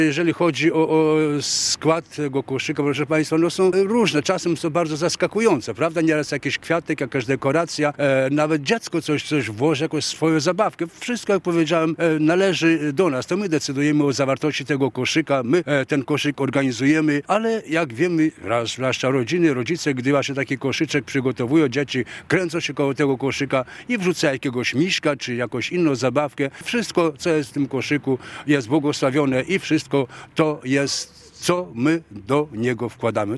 Jeżeli chodzi o skład tego koszyka, proszę Państwa, no są różne, czasem są bardzo zaskakujące, prawda? Nieraz jakiś kwiatek, jakaś dekoracja, nawet dziecko coś włoży, jakąś swoją zabawkę. Wszystko, jak powiedziałem, należy do nas. To my decydujemy o zawartości tego koszyka, my ten koszyk organizujemy, ale jak wiemy, zwłaszcza rodziny, rodzice, gdy właśnie taki koszyczek przygotowują, dzieci kręcą się koło tego koszyka i wrzucają jakiegoś miśka, czy jakąś inną zabawkę. Wszystko, co jest w tym koszyku, jest błogosławione i wszystko to jest, co my do niego wkładamy.